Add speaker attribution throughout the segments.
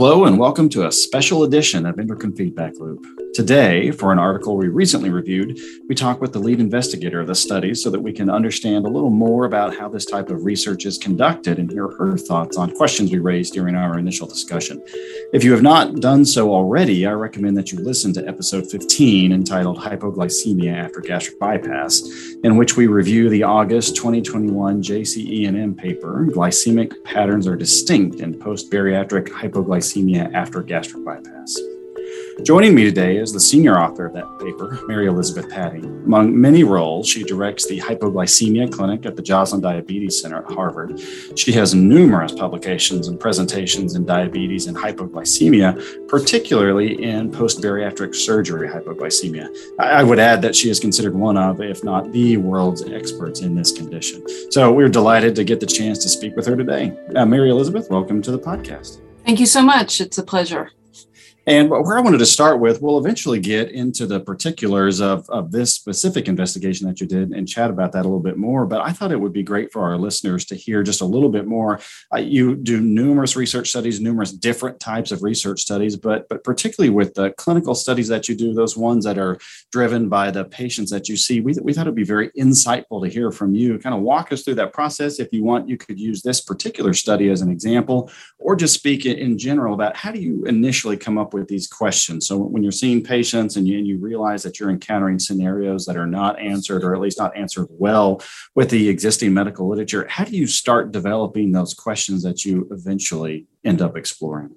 Speaker 1: Hello and welcome to a special edition of Endocrine Feedback Loop. Today, for an article we recently reviewed, we talk with the lead investigator of the study so that we can understand a little more about how this type of research is conducted and hear her thoughts on questions we raised during our initial discussion. If you have not done so already, I recommend that you listen to episode 15 entitled Hypoglycemia After Gastric Bypass, in which we review the August 2021 JCE&M paper, Glycemic Patterns Are Distinct in Post-Bariatric Hypoglycemia After Gastric Bypass. Joining me today is the senior author of that paper, Mary Elizabeth Patti. Among many roles, she directs the hypoglycemia clinic at the Joslin Diabetes Center at Harvard. She has numerous publications and presentations in diabetes and hypoglycemia, particularly in post-bariatric surgery hypoglycemia. I would add that she is considered one of, if not the world's experts in this condition. So we're delighted to get the chance to speak with her today. Mary Elizabeth, welcome to the podcast.
Speaker 2: Thank you so much. It's a pleasure.
Speaker 1: And where I wanted to start with, we'll eventually get into the particulars of this specific investigation that you did and chat about that a little bit more. But I thought it would be great for our listeners to hear just a little bit more. You do numerous research studies, numerous different types of research studies, but particularly with the clinical studies that you do, those ones that are driven by the patients that you see, we thought it'd be very insightful to hear from you. Kind of walk us through that process. If you want, you could use this particular study as an example, or just speak in general about how do you initially come up with these questions. So when you're seeing patients and you realize that you're encountering scenarios that are not answered, or at least not answered well with the existing medical literature, how do you start developing those questions that you eventually end up exploring?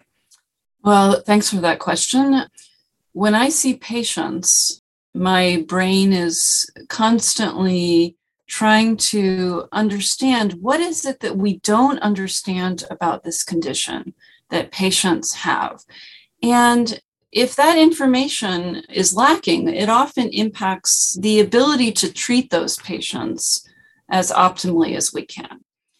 Speaker 2: Well, thanks for that question. When I see patients, my brain is constantly trying to understand what is it that we don't understand about this condition that patients have. And if that information is lacking, it often impacts the ability to treat those patients as optimally as we can.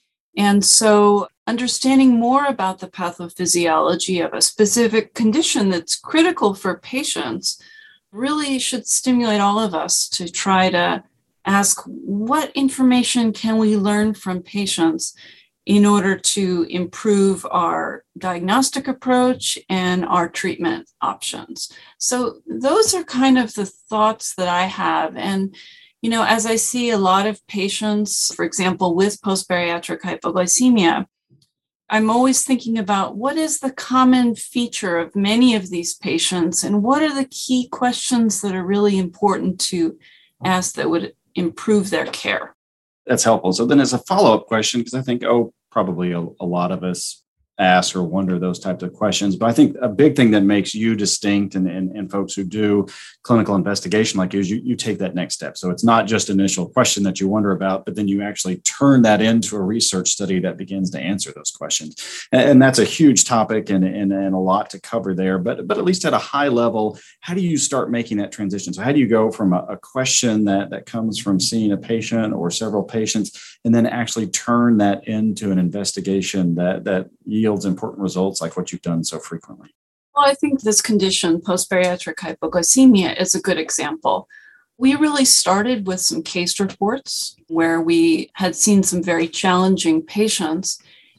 Speaker 2: And so understanding more about the pathophysiology of a specific condition that's critical for patients really should stimulate all of us to try to ask what information can we learn from patients in order to improve our diagnostic approach and our treatment options. So those are kind of the thoughts that I have. And, as I see a lot of patients, for example, with post-bariatric hypoglycemia, I'm always thinking about what is the common feature of many of these patients and what are the key questions that are really important to ask that would improve their care.
Speaker 1: That's helpful. So then as a follow-up question, because I think, probably a lot of us ask or wonder those types of questions. But I think a big thing that makes you distinct and folks who do clinical investigation like you take that next step. So it's not just an initial question that you wonder about, but then you actually turn that into a research study that begins to answer those questions. And that's a huge topic and a lot to cover there. But at least at a high level, how do you start making that transition? So how do you go from a question that comes from seeing a patient or several patients and then actually turn that into an investigation that yields important results like what you've done so frequently?
Speaker 2: Well, I think this condition, post-bariatric hypoglycemia, is a good example. We really started with some case reports where we had seen some very challenging patients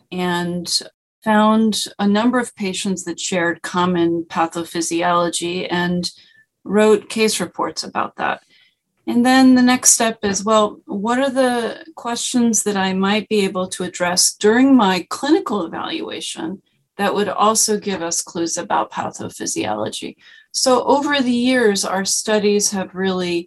Speaker 2: and found a number of patients that shared common pathophysiology and wrote case reports about that. And then the next step is, well, what are the questions that I might be able to address during my clinical evaluation that would also give us clues about pathophysiology? So over the years, our studies have really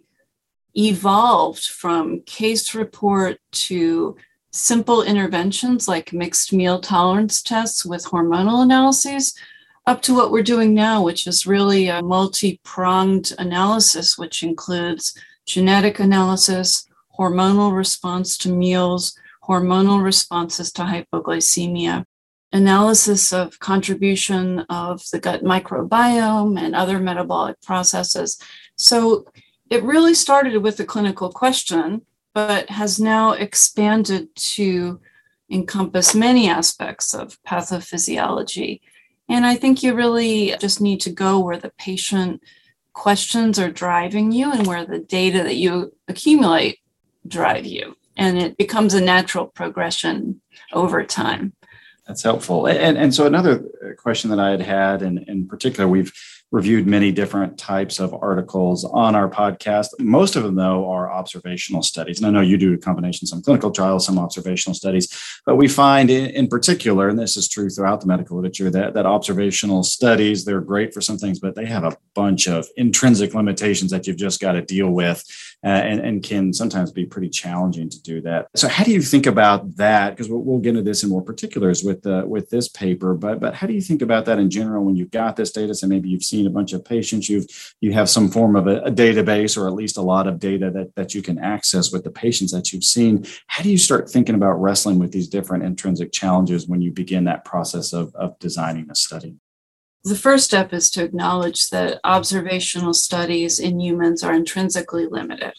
Speaker 2: evolved from case report to simple interventions like mixed meal tolerance tests with hormonal analyses, up to what we're doing now, which is really a multi-pronged analysis, which includes genetic analysis, hormonal response to meals, hormonal responses to hypoglycemia, analysis of contribution of the gut microbiome and other metabolic processes. So it really started with a clinical question, but has now expanded to encompass many aspects of pathophysiology. And I think you really just need to go where the patient questions are driving you and where the data that you accumulate drive you. And it becomes a natural progression over time.
Speaker 1: That's helpful. And so another question that I had, and in particular, we've reviewed many different types of articles on our podcast. Most of them, though, are observational studies. And I know you do a combination, some clinical trials, some observational studies. But we find in particular, and this is true throughout the medical literature, that observational studies, they're great for some things, but they have a bunch of intrinsic limitations that you've just got to deal with and can sometimes be pretty challenging to do that. So how do you think about that? Because we'll get into this in more particulars with this paper, but how do you think about that in general when you've got this data? So maybe you've seen a bunch of patients, you have some form of a database or at least a lot of data that you can access with the patients that you've seen. How do you start thinking about wrestling with these different intrinsic challenges when you begin that process of designing a study?
Speaker 2: The first step is to acknowledge that observational studies in humans are intrinsically limited.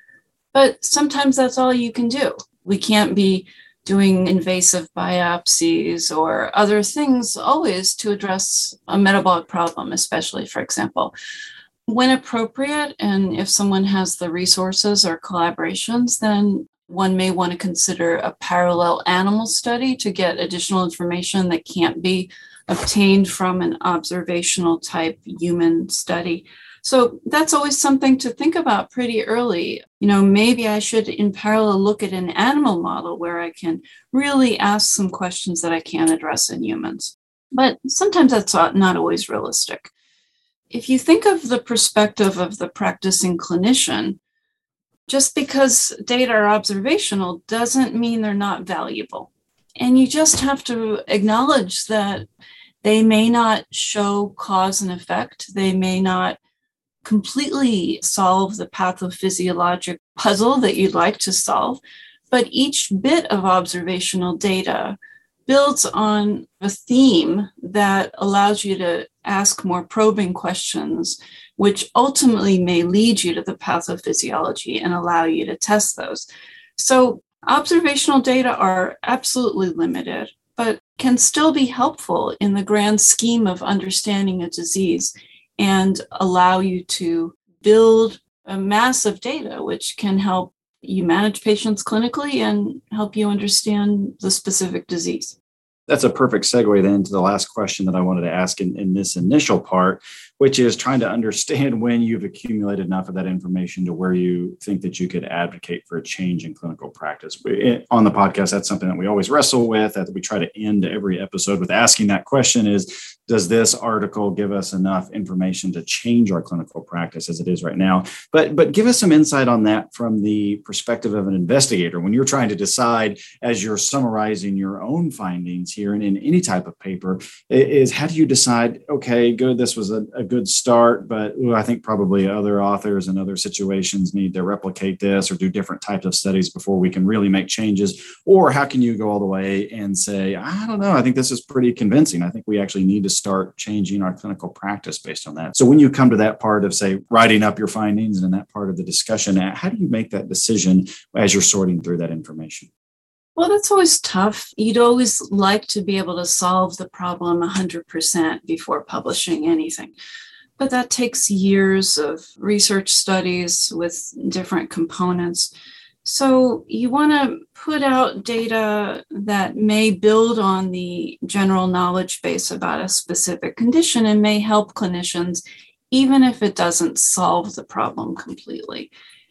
Speaker 2: But sometimes that's all you can do. We can't be doing invasive biopsies or other things always to address a metabolic problem, especially, for example. When appropriate, and if someone has the resources or collaborations, then one may want to consider a parallel animal study to get additional information that can't be obtained from an observational type human study. So that's always something to think about pretty early. Maybe I should in parallel look at an animal model where I can really ask some questions that I can't address in humans. But sometimes that's not always realistic. If you think of the perspective of the practicing clinician, just because data are observational doesn't mean they're not valuable. And you just have to acknowledge that they may not show cause and effect. They may not completely solve the pathophysiologic puzzle that you'd like to solve, but each bit of observational data builds on a theme that allows you to ask more probing questions, which ultimately may lead you to the pathophysiology and allow you to test those. So observational data are absolutely limited, but can still be helpful in the grand scheme of understanding a disease and allow you to build a mass of data, which can help you manage patients clinically and help you understand the specific disease.
Speaker 1: That's a perfect segue then to the last question that I wanted to ask in this initial part, which is trying to understand when you've accumulated enough of that information to where you think that you could advocate for a change in clinical practice. On the podcast, that's something that we always wrestle with, that we try to end every episode with asking that question is, does this article give us enough information to change our clinical practice as it is right now? But give us some insight on that from the perspective of an investigator. When you're trying to decide, as you're summarizing your own findings here and in any type of paper, is how do you decide, okay, good, this was a good start, but I think probably other authors and other situations need to replicate this or do different types of studies before we can really make changes? Or how can you go all the way and say, I don't know, I think this is pretty convincing. I think we actually need to start changing our clinical practice based on that. So when you come to that part of, say, writing up your findings and in that part of the discussion, how do you make that decision as you're sorting through that information?
Speaker 2: Well, that's always tough. You'd always like to be able to solve the problem 100% before publishing anything. But that takes years of research studies with different components. So you want to put out data that may build on the general knowledge base about a specific condition and may help clinicians, even if it doesn't solve the problem completely.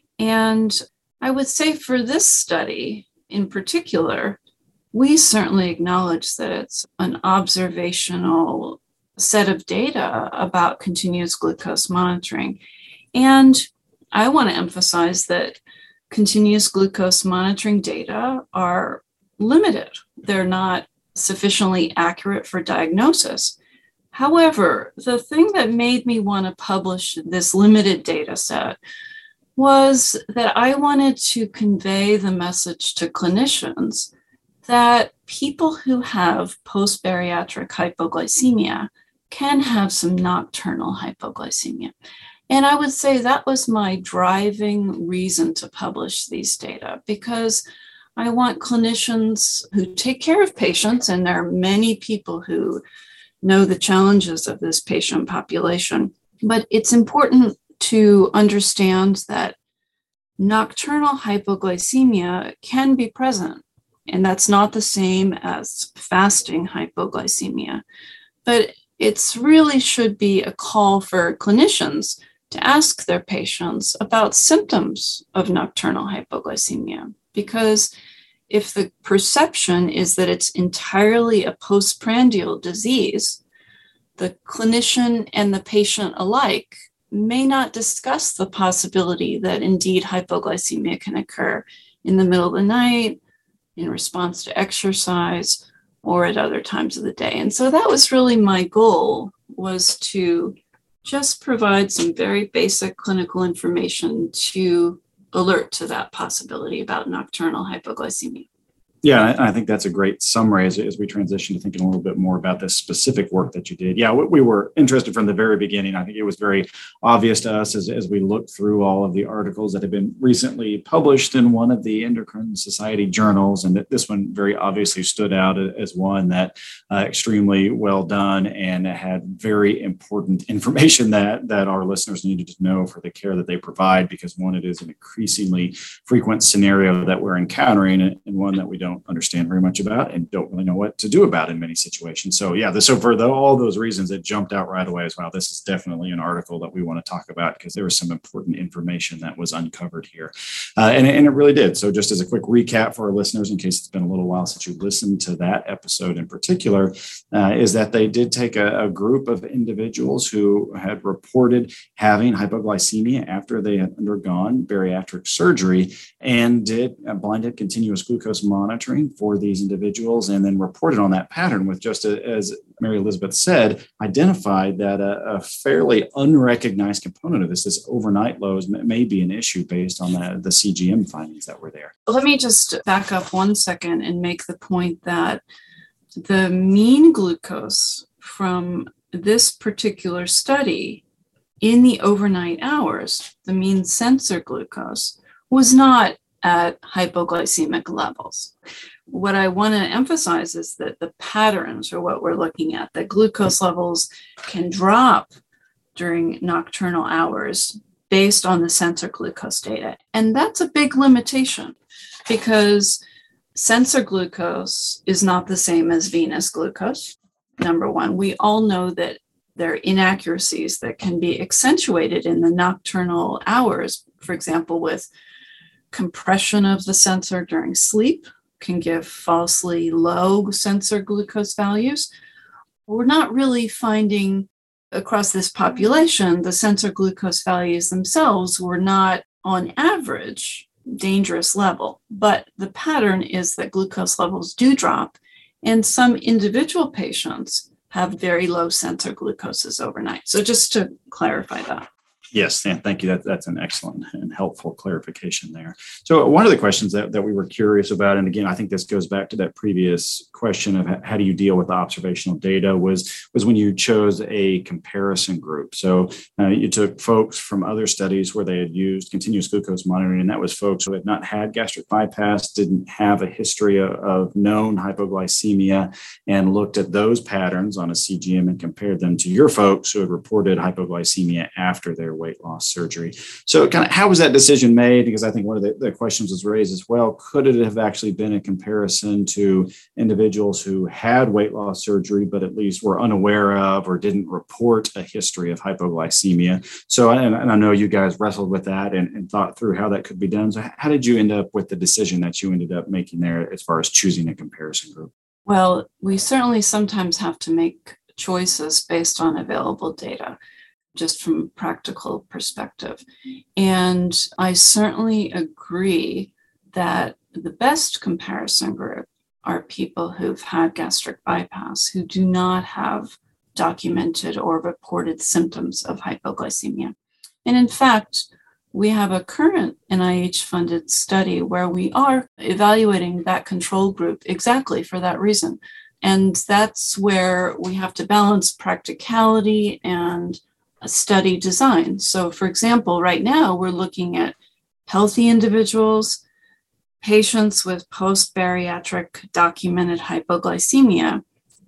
Speaker 2: And I would say for this study in particular, we certainly acknowledge that it's an observational set of data about continuous glucose monitoring. And I want to emphasize that continuous glucose monitoring data are limited. They're not sufficiently accurate for diagnosis. However, the thing that made me want to publish this limited data set was that I wanted to convey the message to clinicians that people who have post-bariatric hypoglycemia can have some nocturnal hypoglycemia. And I would say that was my driving reason to publish these data, because I want clinicians who take care of patients, and there are many people who know the challenges of this patient population, but it's important to understand that nocturnal hypoglycemia can be present And that's not the same as fasting hypoglycemia. But it's really should be a call for clinicians to ask their patients about symptoms of nocturnal hypoglycemia, because if the perception is that it's entirely a postprandial disease, the clinician and the patient alike may not discuss the possibility that indeed hypoglycemia can occur in the middle of the night, in response to exercise, or at other times of the day. And so that was really my goal, was to just provide some very basic clinical information to alert to that possibility about nocturnal hypoglycemia.
Speaker 1: Yeah, I think that's a great summary as we transition to thinking a little bit more about this specific work that you did. Yeah, we were interested from the very beginning. I think it was very obvious to us as we looked through all of the articles that have been recently published in one of the Endocrine Society journals, and that this one very obviously stood out as one that extremely well done and had very important information that our listeners needed to know for the care that they provide, because one, it is an increasingly frequent scenario that we're encountering, and one that we don't understand very much about and don't really know what to do about in many situations. So yeah, so for all those reasons, it jumped out right away as well. This is definitely an article that we want to talk about, because there was some important information that was uncovered here. And it really did. So just as a quick recap for our listeners, in case it's been a little while since you listened to that episode in particular, is that they did take a group of individuals who had reported having hypoglycemia after they had undergone bariatric surgery, and did a blinded continuous glucose monitoring for these individuals, and then reported on that pattern with, just as Mary Elizabeth said, identified that a fairly unrecognized component of this overnight lows may be an issue based on the CGM findings that were there.
Speaker 2: Let me just back up 1 second and make the point that the mean glucose from this particular study in the overnight hours, the mean sensor glucose, was not at hypoglycemic levels. What I want to emphasize is that the patterns are what we're looking at. The glucose levels can drop during nocturnal hours based on the sensor glucose data. And that's a big limitation, because sensor glucose is not the same as venous glucose. Number one, we all know that there are inaccuracies that can be accentuated in the nocturnal hours. For example, with compression of the sensor during sleep can give falsely low sensor glucose values. We're not really finding across this population, the sensor glucose values themselves were not on average dangerous level, but the pattern is that glucose levels do drop, and some individual patients have very low sensor glucoses overnight. So just to clarify that.
Speaker 1: Yes, and thank you. That's an excellent and helpful clarification there. So one of the questions that we were curious about, and again, I think this goes back to that previous question of how do you deal with observational data, was when you chose a comparison group. So you took folks from other studies where they had used continuous glucose monitoring, and that was folks who had not had gastric bypass, didn't have a history of known hypoglycemia, and looked at those patterns on a CGM and compared them to your folks who had reported hypoglycemia after their weight loss surgery. So kind of how was that decision made? Because I think one of the questions was raised as well, could it have actually been a comparison to individuals who had weight loss surgery, but at least were unaware of or didn't report a history of hypoglycemia? So, and I know you guys wrestled with that and thought through how that could be done. So how did you end up with the decision that you ended up making there as far as choosing a comparison group?
Speaker 2: Well, we certainly sometimes have to make choices based on available data, just from a practical perspective. And I certainly agree that the best comparison group are people who've had gastric bypass, who do not have documented or reported symptoms of hypoglycemia. And in fact, we have a current NIH-funded study where we are evaluating that control group exactly for that reason. And that's where we have to balance practicality and study design. So for example, right now we're looking at healthy individuals, patients with post-bariatric documented hypoglycemia,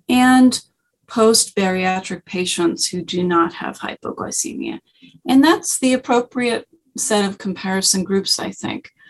Speaker 2: and post-bariatric patients who do not have hypoglycemia. And that's the appropriate set of comparison groups, I think.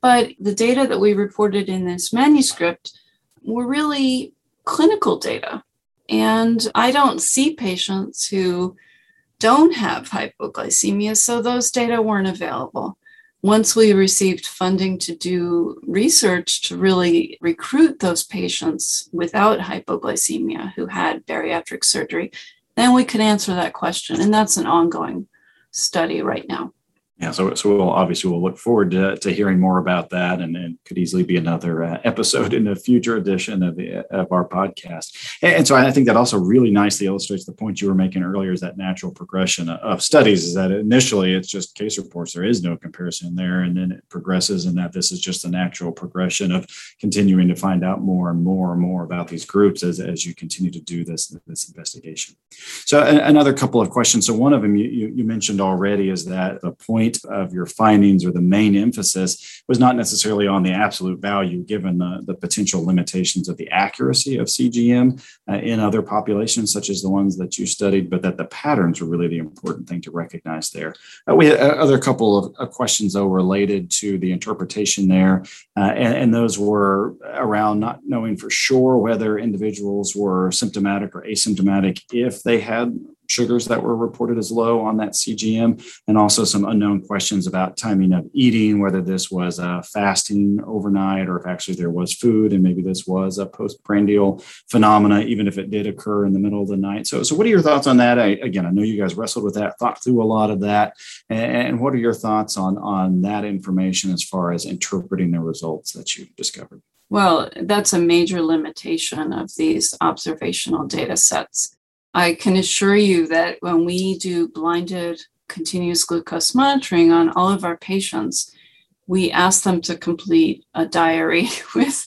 Speaker 2: But the data that we reported in this manuscript were really clinical data. And I don't see patients who don't have hypoglycemia, so those data weren't available. Once we received funding to do research to really recruit those patients without hypoglycemia who had bariatric surgery, then we could answer that question. And that's an ongoing study right now.
Speaker 1: Yeah, so we'll look forward to hearing more about that, and could easily be another episode in a future edition of our podcast. And so I think that also really nicely illustrates the point you were making earlier, is that natural progression of studies, is that initially it's just case reports. There is no comparison there, and then it progresses, and that this is just a natural progression of continuing to find out more and more about these groups as you continue to do this investigation. So another couple of questions. So one of them you mentioned already is that the point of your findings, or the main emphasis, was not necessarily on the absolute value, given the potential limitations of the accuracy of CGM in other populations, such as the ones that you studied, but that the patterns were really the important thing to recognize there. We had other couple of questions, though, related to the interpretation there, and those were around not knowing for sure whether individuals were symptomatic or asymptomatic if they had sugars that were reported as low on that CGM, and also some unknown questions about timing of eating, whether this was fasting overnight or if actually there was food, and maybe this was a postprandial phenomena, even if it did occur in the middle of the night. So what are your thoughts on that? I know you guys wrestled with that, thought through a lot of that, and what are your thoughts on that information as far as interpreting the results that you discovered?
Speaker 2: Well, that's a major limitation of these observational data sets. I can assure you that when we do blinded continuous glucose monitoring on all of our patients, we ask them to complete a diary with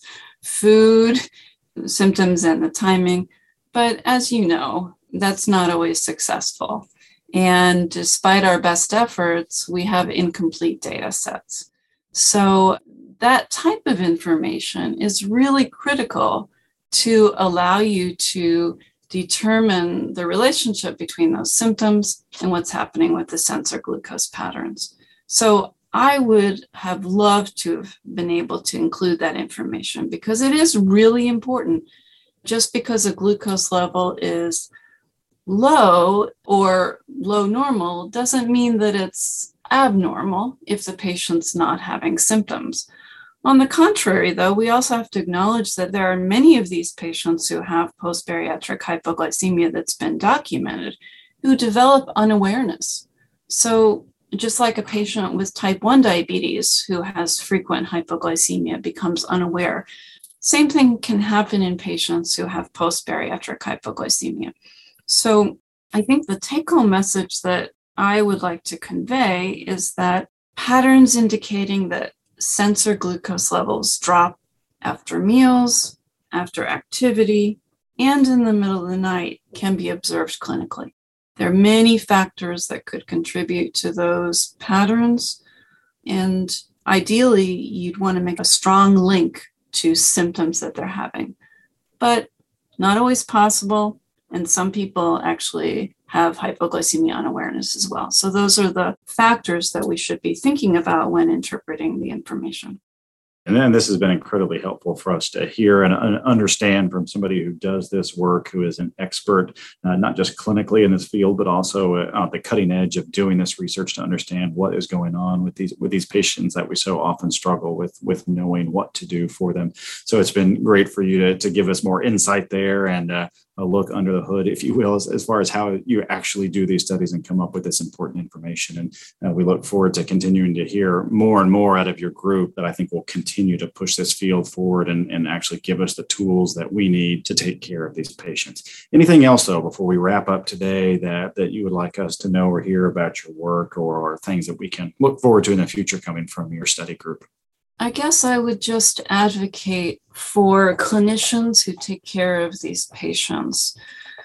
Speaker 2: food, symptoms, and the timing. But as you know, that's not always successful. And despite our best efforts, we have incomplete data sets. So that type of information is really critical to allow you to determine the relationship between those symptoms and what's happening with the sensor glucose patterns. So I would have loved to have been able to include that information, because it is really important. Just because a glucose level is low or low normal doesn't mean that it's abnormal if the patient's not having symptoms. On the contrary, though, we also have to acknowledge that there are many of these patients who have post-bariatric hypoglycemia that's been documented who develop unawareness. So just like a patient with type 1 diabetes who has frequent hypoglycemia becomes unaware, same thing can happen in patients who have post-bariatric hypoglycemia. So I think the take-home message that I would like to convey is that patterns indicating that sensor glucose levels drop after meals, after activity, and in the middle of the night can be observed clinically. There are many factors that could contribute to those patterns, and ideally, you'd want to make a strong link to symptoms that they're having, but not always possible, and some people actually have hypoglycemia unawareness as well. So those are the factors that we should be thinking about when interpreting the information.
Speaker 1: And then this has been incredibly helpful for us to hear and understand from somebody who does this work, who is an expert, not just clinically in this field, but also at the cutting edge of doing this research to understand what is going on with these patients that we so often struggle with knowing what to do for them. So it's been great for you to give us more insight there and a look under the hood, if you will, as far as how you actually do these studies and come up with this important information. And we look forward to continuing to hear more and more out of your group that I think will continue to push this field forward and actually give us the tools that we need to take care of these patients. Anything else, though, before we wrap up today that you would like us to know or hear about your work, or things that we can look forward to in the future coming from your study group?
Speaker 2: I guess I would just advocate for clinicians who take care of these patients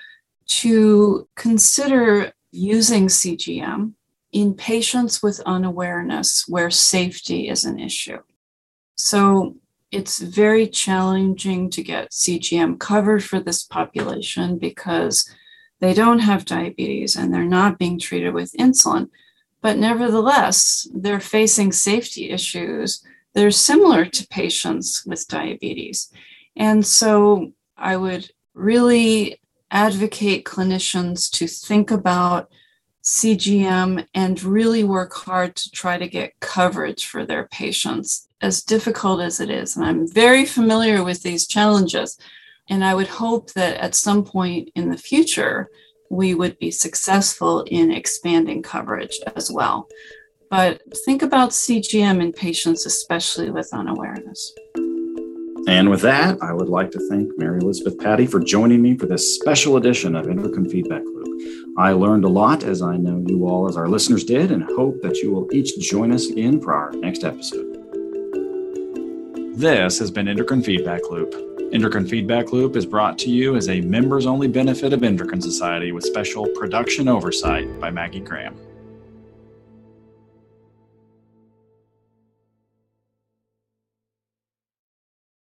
Speaker 2: to consider using CGM in patients with unawareness where safety is an issue. So it's very challenging to get CGM covered for this population because they don't have diabetes and they're not being treated with insulin. But nevertheless, they're facing safety issues they're similar to patients with diabetes. And so I would really advocate clinicians to think about CGM and really work hard to try to get coverage for their patients, as difficult as it is. And I'm very familiar with these challenges. And I would hope that at some point in the future, we would be successful in expanding coverage as well. But think about CGM in patients, especially with unawareness.
Speaker 1: And with that, I would like to thank Mary Elizabeth Patti for joining me for this special edition of Endocrine Feedback Loop. I learned a lot, as I know you all as our listeners did, and hope that you will each join us again for our next episode. This has been Endocrine Feedback Loop. Endocrine Feedback Loop is brought to you as a members-only benefit of Endocrine Society with special production oversight by Maggie Graham.